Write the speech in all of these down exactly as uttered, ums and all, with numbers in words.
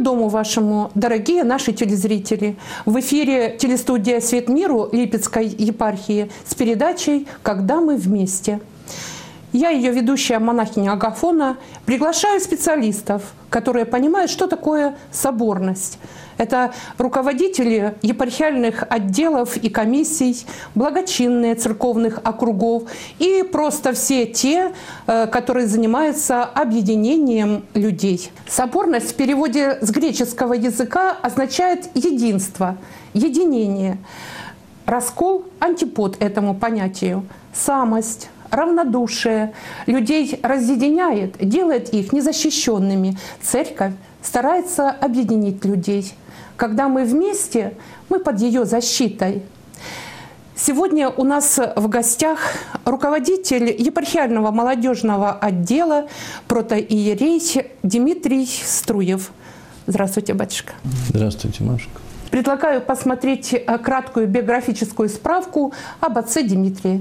дому вашему, дорогие наши телезрители! В эфире телестудия «Свет миру» Липецкой епархии с передачей «Когда мы вместе». Я, ее ведущая монахиня Агафона, приглашаю специалистов, которые понимают, что такое соборность. Это руководители епархиальных отделов и комиссий, благочинные церковных округов и просто все те, которые занимаются объединением людей. Соборность в переводе с греческого языка означает единство, единение. Раскол – антипод этому понятию, самость, равнодушие людей разъединяет, делает их незащищенными. Церковь старается объединить людей. Когда мы вместе, мы под ее защитой. Сегодня у нас в гостях руководитель епархиального молодежного отдела протоиерей Дмитрий Струев. Здравствуйте, батюшка. Здравствуйте, Машка. Предлагаю посмотреть краткую биографическую справку об отце Дмитрии.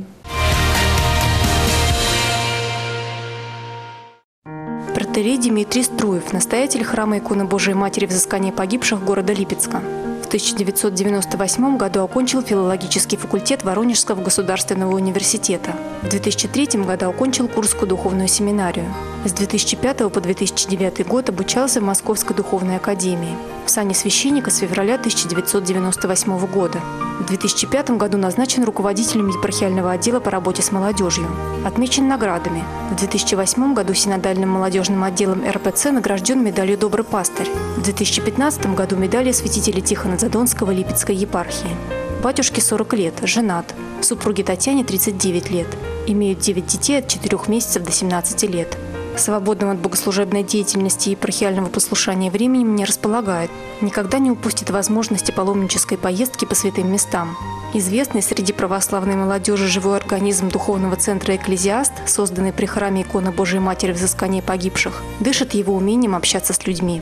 Протоиерей Дмитрий Струев, настоятель храма иконы Божией Матери Взыскания погибших города Липецка. В тысяча девятьсот девяносто восьмом году окончил филологический факультет Воронежского государственного университета. В две тысячи третьем году окончил Курскую духовную семинарию. С две тысячи пятого по две тысячи девятый год обучался в Московской духовной академии. В сане священника с февраля тысяча девятьсот девяносто восьмого года. В две тысячи пятом году назначен руководителем епархиального отдела по работе с молодежью. Отмечен наградами. В две тысячи восьмом году синодальным молодежным отделом эр пэ цэ награжден медалью «Добрый пастырь». В две тысячи пятнадцатом году медалью святителя Тихона Задонского Липецкой епархии. Батюшке сорок лет, женат. Супруге Татьяне тридцать девять лет. Имеют девять детей от четырёх месяцев до семнадцати лет. Свободным от богослужебной деятельности и епархиального послушания временем не располагает. Никогда не упустит возможности паломнической поездки по святым местам. Известный среди православной молодежи живой организм духовного центра «Экклезиаст», созданный при храме иконы Божией Матери Взыскания погибших, дышит его умением общаться с людьми.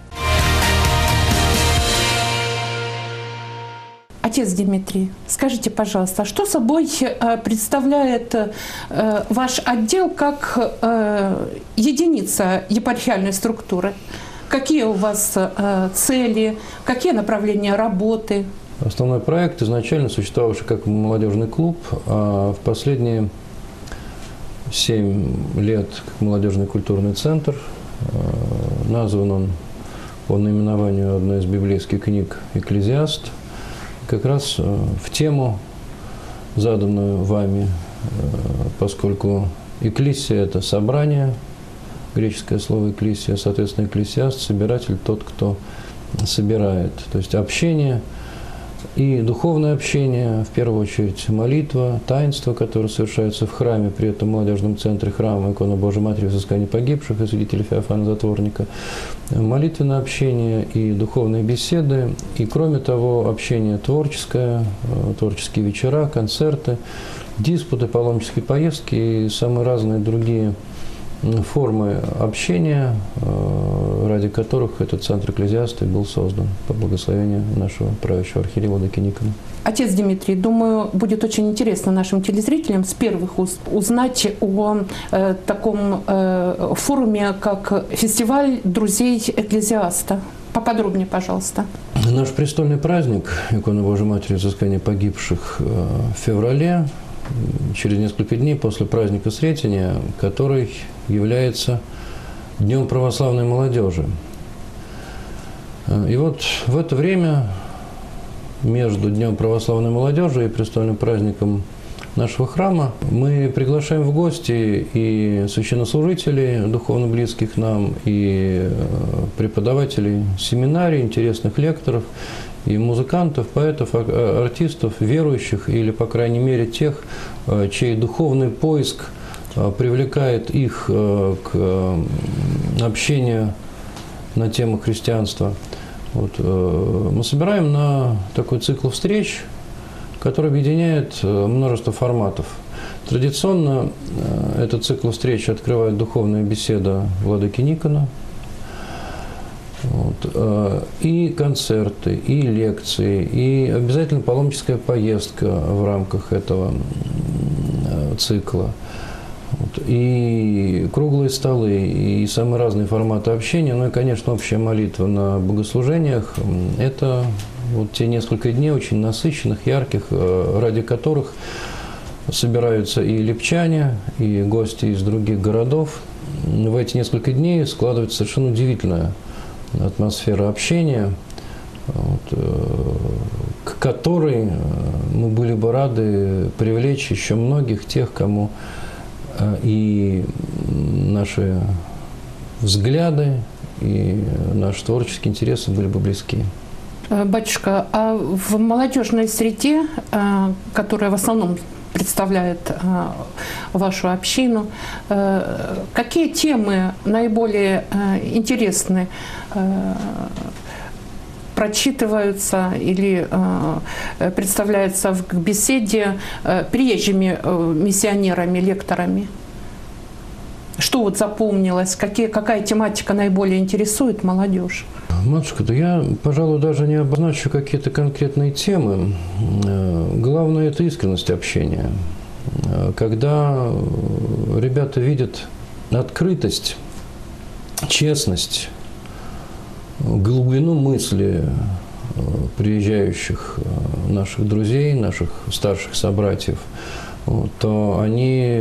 Отец Дмитрий, скажите, пожалуйста, что собой представляет ваш отдел как единица епархиальной структуры? Какие у вас цели, какие направления работы? Основной проект изначально существовавший как молодежный клуб, а в последние семь лет как молодежный культурный центр. Назван он по наименованию одной из библейских книг «Экклезиаст», как раз в тему, заданную вами, поскольку экклесия – это собрание, греческое слово экклесия, соответственно, экклесиаст – собиратель, тот, кто собирает. То есть общение и духовное общение, в первую очередь молитва, таинство, которое совершается в храме, при этом в молодежном центре храма иконы Божией Матери Взыскания погибших и святителя Феофана Затворника, молитвенное общение и духовные беседы, и, кроме того, общение творческое, творческие вечера, концерты, диспуты, паломнические поездки и самые разные другие формы общения, ради которых этот центр экклезиаста был создан по благословению нашего правящего архиерея владыки Никона. Отец Дмитрий, думаю, будет очень интересно нашим телезрителям с первых уст узнать о э, таком э, форуме, как фестиваль друзей экклезиаста. Поподробнее, пожалуйста. Наш престольный праздник иконы Божией Матери Взыскания погибших в феврале, через несколько дней после праздника Сретения, который является Днем православной молодежи. И вот в это время между Днем православной молодежи и престольным праздником нашего храма мы приглашаем в гости и священнослужителей, духовно близких нам, и преподавателей семинарий, интересных лекторов, и музыкантов, поэтов, артистов, верующих или, по крайней мере, тех, чей духовный поиск привлекает их к общению на тему христианства. Вот. Мы собираем на такой цикл встреч, который объединяет множество форматов. Традиционно этот цикл встреч открывает духовная беседа владыки Никона. Вот. И концерты, и лекции, и обязательно паломническая поездка в рамках этого цикла. Вот. И круглые столы, и самые разные форматы общения, ну и, конечно, общая молитва на богослужениях – это вот те несколько дней очень насыщенных, ярких, ради которых собираются и липчане, и гости из других городов. В эти несколько дней складывается совершенно удивительная атмосфера общения, вот, к которой мы были бы рады привлечь еще многих тех, кому и наши взгляды, и наши творческие интересы были бы близки. Батюшка, а в молодежной среде, которая в основном представляет вашу общину, какие темы наиболее интересны, прочитываются или э, представляются в беседе э, приезжими э, миссионерами, лекторами? Что вот запомнилось? Какие, какая тематика наиболее интересует молодежь? Матушка, да я, пожалуй, даже не обозначу какие-то конкретные темы. Главное – это искренность общения. Когда ребята видят открытость, честность, глубину мысли приезжающих наших друзей, наших старших собратьев, то они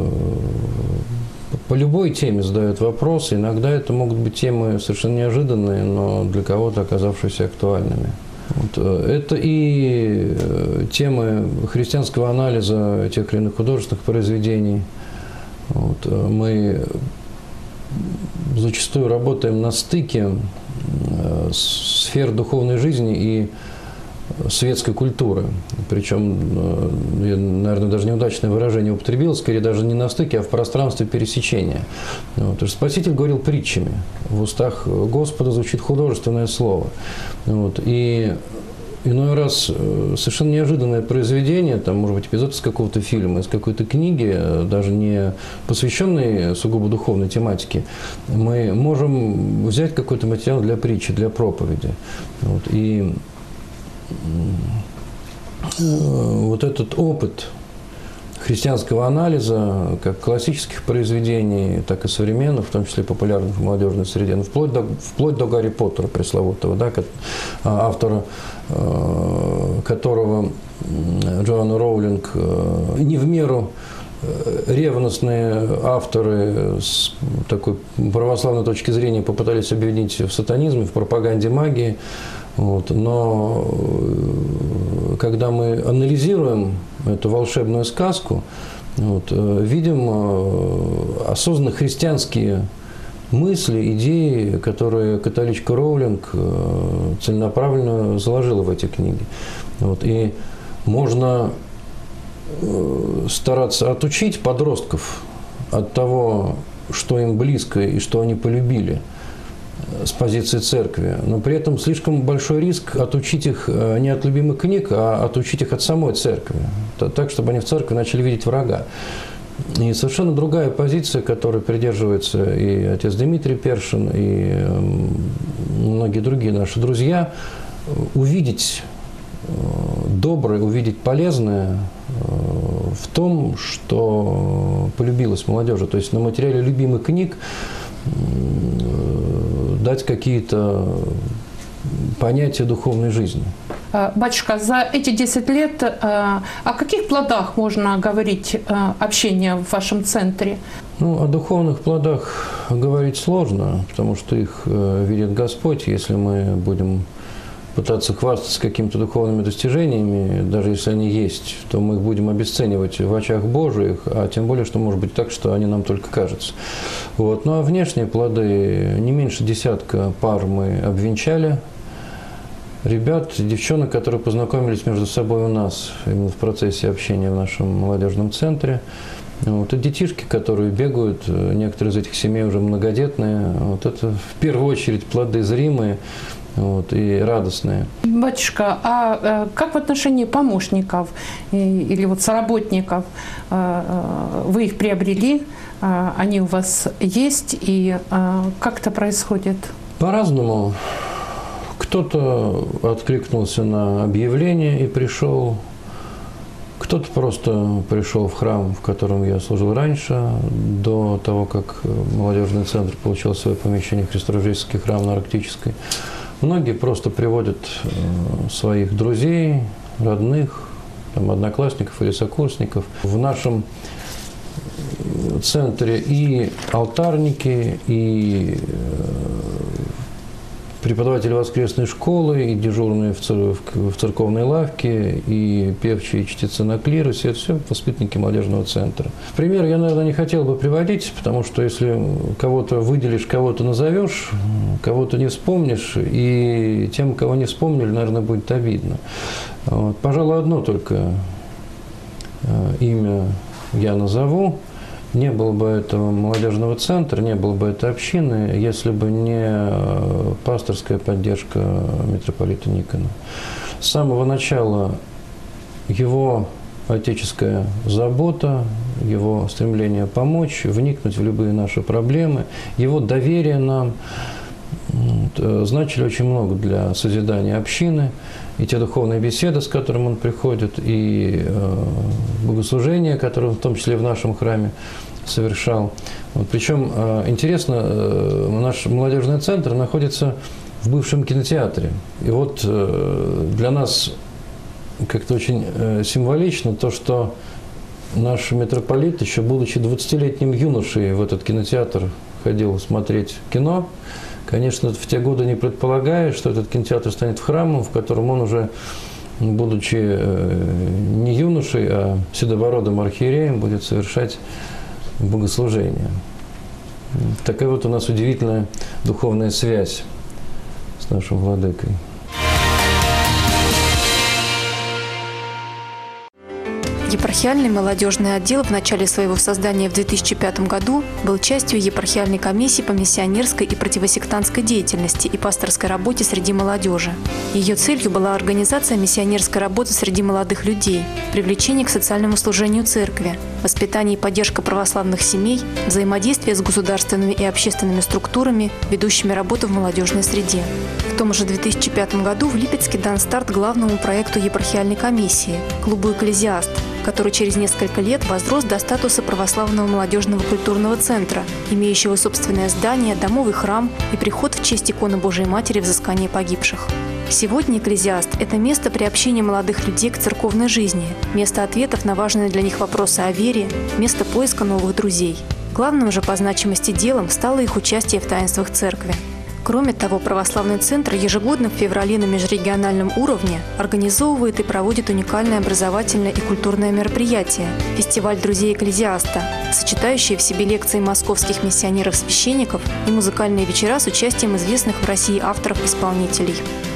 по любой теме задают вопросы. Иногда это могут быть темы совершенно неожиданные, но для кого-то оказавшиеся актуальными. Вот. Это и темы христианского анализа тех или иных художественных произведений. Вот. Мы зачастую работаем на стыке сфер духовной жизни и светской культуры. Причем, я, наверное, даже неудачное выражение употребил, скорее даже не на стыке, а в пространстве пересечения. Вот. Потому что Спаситель говорил притчами. В устах Господа звучит художественное слово. Вот. И иной раз совершенно неожиданное произведение, там, может быть, эпизод из какого-то фильма, из какой-то книги, даже не посвященной сугубо духовной тематике, мы можем взять какой-то материал для притчи, для проповеди. Вот. И вот этот опыт христианского анализа, как классических произведений, так и современных, в том числе популярных в молодежной среде, ну, вплоть до, вплоть до Гарри Поттера пресловутого, да, автора которого Джоанна Роулинг, не в меру ревностные авторы с такой православной точки зрения попытались обвинить в сатанизме, в пропаганде магии. Вот. Но когда мы анализируем эту волшебную сказку, вот, видим осознанно христианские мысли, идеи, которые католичка Роулинг целенаправленно заложила в эти книги. Вот. И можно стараться отучить подростков от того, что им близко и что они полюбили с позиции церкви, но при этом слишком большой риск отучить их не от любимых книг, а отучить их от самой церкви, так, чтобы они в церкви начали видеть врага. И совершенно другая позиция, которой придерживается и отец Дмитрий Першин, и многие другие наши друзья, увидеть доброе, увидеть полезное в том, что полюбилось молодежи. То есть на материале любимых книг дать какие-то понятия духовной жизни. Батюшка, за эти десять лет о каких плодах можно говорить общения в вашем центре? Ну, о духовных плодах говорить сложно, потому что их видит Господь. Если мы будем пытаться хвастаться какими-то духовными достижениями, даже если они есть, то мы их будем обесценивать в очах Божиих, а тем более, что может быть так, что они нам только кажутся. Вот. Ну а внешние плоды, не меньше десятка пар мы обвенчали. Ребят, девчонок, которые познакомились между собой у нас именно в процессе общения в нашем молодежном центре. Вот. И детишки, которые бегают, некоторые из этих семей уже многодетные. Вот это в первую очередь плоды зримые. Вот, и радостные. Батюшка, а как в отношении помощников или вот соработников? Вы их приобрели, они у вас есть, и как это происходит? По-разному. Кто-то откликнулся на объявление и пришел, Кто-то просто пришел в храм, в котором я служил раньше, до того, как молодежный центр получил свое помещение, Христорождественский храм на Арктической. Многие просто приводят своих друзей, родных, там, одноклассников или сокурсников. В нашем центре и алтарники, и преподаватели воскресной школы, и дежурные в, цер... в церковной лавке, и певчие, и чтецы на клиросе. Это все воспитанники молодежного центра. Пример я, наверное, не хотел бы приводить, потому что если кого-то выделишь, кого-то назовешь, кого-то не вспомнишь, и тем, кого не вспомнили, наверное, будет обидно. Вот. Пожалуй, одно только имя я назову. Не было бы этого молодежного центра, не было бы этой общины, если бы не пасторская поддержка митрополита Никона. С самого начала его отеческая забота, его стремление помочь, вникнуть в любые наши проблемы, его доверие нам значили очень много для созидания общины. И те духовные беседы, с которыми он приходит, и э, богослужения, которые он в том числе в нашем храме совершал. Вот, причем, э, интересно, э, наш молодежный центр находится в бывшем кинотеатре. И вот э, для нас как-то очень э, символично то, что наш митрополит, еще будучи двадцатилетним юношей, в этот кинотеатр ходил смотреть кино. Конечно, в те годы не предполагая, что этот кинотеатр станет храмом, в котором он уже, будучи не юношей, а седобородым архиереем, будет совершать богослужение. Такая вот у нас удивительная духовная связь с нашим владыкой. Епархиальный молодежный отдел в начале своего создания в две тысячи пятом году был частью епархиальной комиссии по миссионерской и противосектантской деятельности и пасторской работе среди молодежи. Ее целью была организация миссионерской работы среди молодых людей, привлечение к социальному служению церкви, воспитание и поддержка православных семей, взаимодействие с государственными и общественными структурами, ведущими работу в молодежной среде. В том же две тысячи пятом году в Липецке дан старт главному проекту епархиальной комиссии – клубу «Экклезиаст», который через несколько лет возрос до статуса православного молодежного культурного центра, имеющего собственное здание, домовый храм и приход в честь иконы Божией Матери Взыскания погибших. Сегодня «Экклезиаст» – это место приобщения молодых людей к церковной жизни, место ответов на важные для них вопросы о вере, место поиска новых друзей. Главным же по значимости делом стало их участие в таинствах церкви. Кроме того, православный центр ежегодно в феврале на межрегиональном уровне организовывает и проводит уникальное образовательное и культурное мероприятие – фестиваль друзей Экклезиаста, сочетающий в себе лекции московских миссионеров-священников и музыкальные вечера с участием известных в России авторов-исполнителей.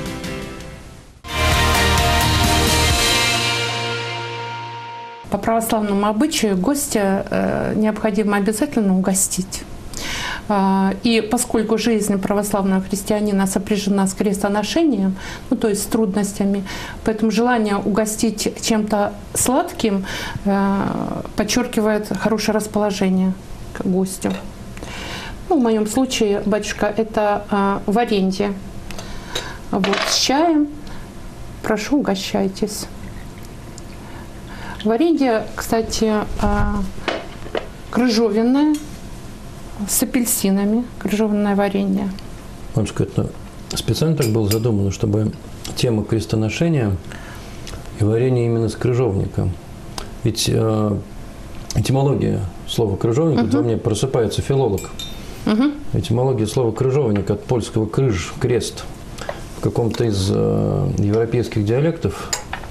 По православному обычаю гостя э, необходимо обязательно угостить. И поскольку жизнь православного христианина сопряжена с крестоношением, ну, то есть с трудностями, поэтому желание угостить чем-то сладким подчеркивает хорошее расположение к гостю. Ну, в моем случае, батюшка, это варенье. Вот, с чаем. Прошу, угощайтесь. Варенье, кстати, крыжовенное, с апельсинами, крыжовенное варенье. Матушка, это специально так было задумано, чтобы тема крестоношения и варенье именно с крыжовника. Ведь э, этимология слова крыжовник, uh-huh. во мне просыпается филолог. Uh-huh. Этимология слова крыжовник от польского крыж, крест. В каком-то из э, европейских диалектов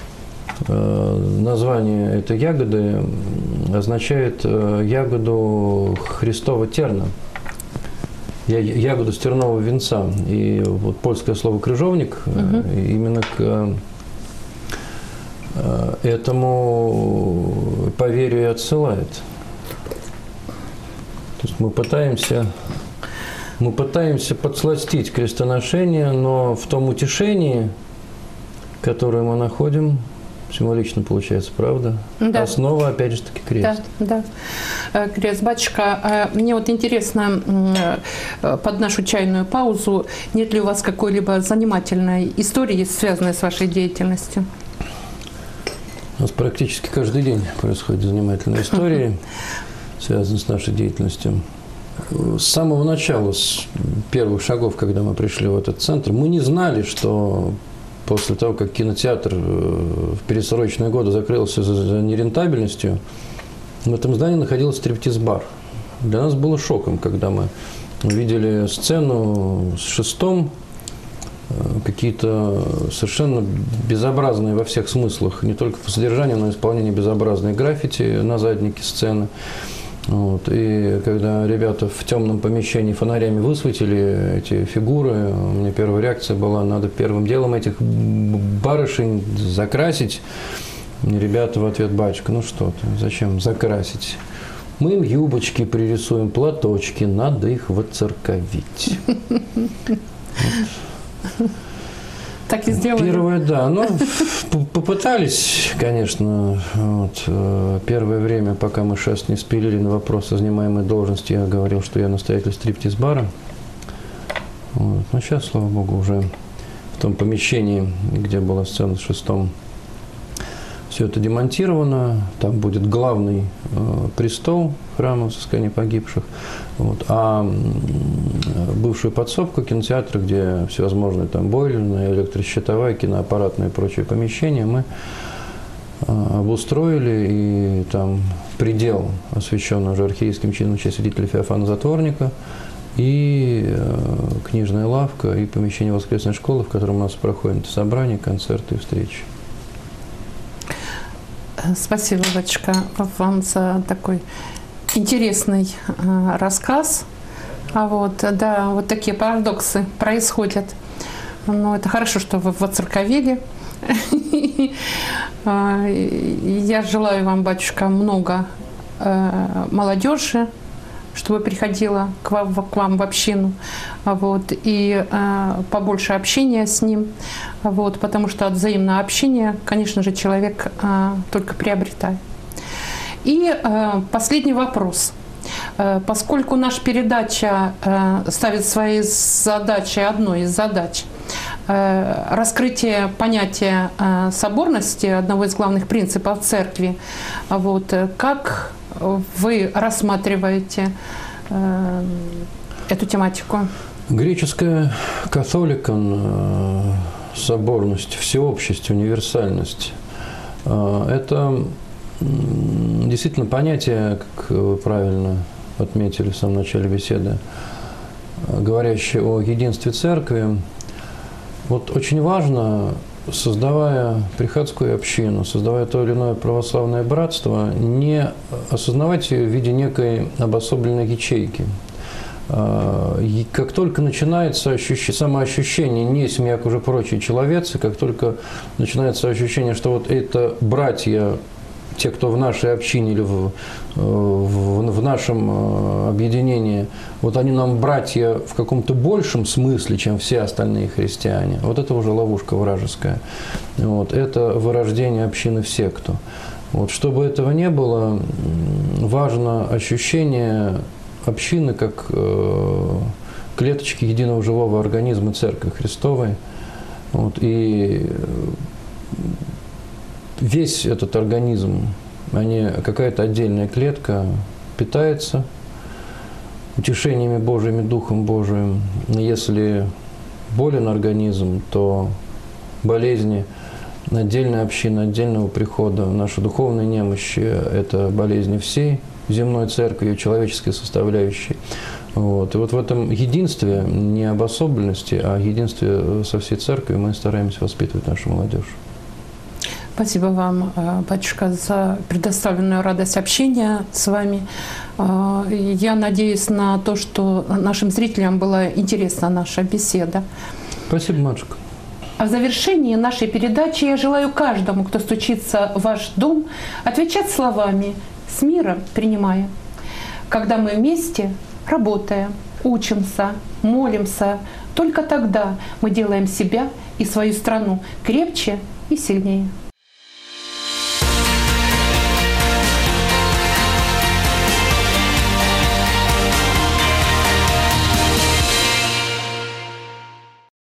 название этой ягоды означает ягоду Христова терна, ягоду стернового венца. И вот польское слово «крыжовник» угу. именно к этому поверью и отсылает. То есть мы пытаемся, мы пытаемся подсластить крестоношение, но в том утешении, которое мы находим, символично получается, правда? Да. Основа, опять же таки, крест. Да, да. Крест. Батюшка, мне вот интересно, под нашу чайную паузу, нет ли у вас какой-либо занимательной истории, связанной с вашей деятельностью? У нас практически каждый день происходит занимательная история, связанная с нашей деятельностью. С самого начала, с первых шагов, когда мы пришли в этот центр, мы не знали, что после того, как кинотеатр в пересрочные годы закрылся за, за нерентабельностью, в этом здании находился стриптиз-бар. Для нас было шоком, когда мы увидели сцену с шестом, какие-то совершенно безобразные во всех смыслах, не только по содержанию, но и исполнение безобразной граффити на заднике сцены. Вот. И когда ребята в темном помещении фонарями высветили эти фигуры, у меня первая реакция была: надо первым делом этих барышень закрасить. И ребята в ответ: батюшка, ну что ты, зачем закрасить? Мы им юбочки пририсуем, платочки, надо их воцерковить. Так и сделали. Первое, да. Ну, попытались, конечно. Вот, первое время, пока мы шест не спилили на вопрос о занимаемой должности, я говорил, что я настоятель стриптиз-бара. Вот. Но сейчас, слава богу, уже в том помещении, где была сцена с шестом, все это демонтировано. Там будет главный э, престол храма взыскания погибших. Вот. А бывшую подсобку кинотеатра, где всевозможные там бойлерные, электрощитовая, киноаппаратные и прочие помещения, мы э, обустроили. И там предел освящен уже архиерейским чином в честь святителя Феофана Затворника, и э, книжная лавка, и помещение воскресной школы, в котором у нас проходят собрания, концерты и встречи. Спасибо, батюшка, вам за такой интересный э, рассказ. А вот, да, вот такие парадоксы происходят. Но это хорошо, что вы воцерковили. Я желаю вам, батюшка, много молодежи, чтобы приходила к вам, к вам в общину, вот, и э, побольше общения с ним, вот, потому что от взаимного общения, конечно же, человек э, только приобретает. И э, последний вопрос. Э, поскольку наша передача э, ставит своей задачей, одной из задач, э, раскрытие понятия э, соборности, одного из главных принципов церкви, вот, как вы рассматриваете э, эту тематику? Греческая католикон, э, соборность, всеобщесть, универсальность э, – это э, действительно понятие, как вы правильно отметили в самом начале беседы, говорящее о единстве церкви. Вот очень важно, создавая приходскую общину, создавая то или иное православное братство, не осознавать ее в виде некой обособленной ячейки. И как только начинается ощущение, самоощущение, не семья, как уже прочие человецы, как только начинается ощущение, что вот это братья, те, кто в нашей общине или в, в, в нашем объединении, вот они нам братья в каком-то большем смысле, чем все остальные христиане. Вот это уже ловушка вражеская. Вот. Это вырождение общины в секту. Вот. Чтобы этого не было, важно ощущение общины как э, клеточки единого живого организма Церкви Христовой. Вот. И весь этот организм, а не какая-то отдельная клетка, питается утешениями Божьими, Духом Божиим. Если болен организм, то болезни отдельной общины, отдельного прихода, наши духовные немощи – это болезни всей земной церкви, ее человеческой составляющей. Вот. И вот в этом единстве, не обособленности, а единстве со всей церковью мы стараемся воспитывать нашу молодежь. Спасибо вам, батюшка, за предоставленную радость общения с вами. Я надеюсь на то, что нашим зрителям была интересна наша беседа. Спасибо, матушка. А в завершении нашей передачи я желаю каждому, кто стучится в ваш дом, отвечать словами «с миром принимая». Когда мы вместе работаем, учимся, молимся, только тогда мы делаем себя и свою страну крепче и сильнее.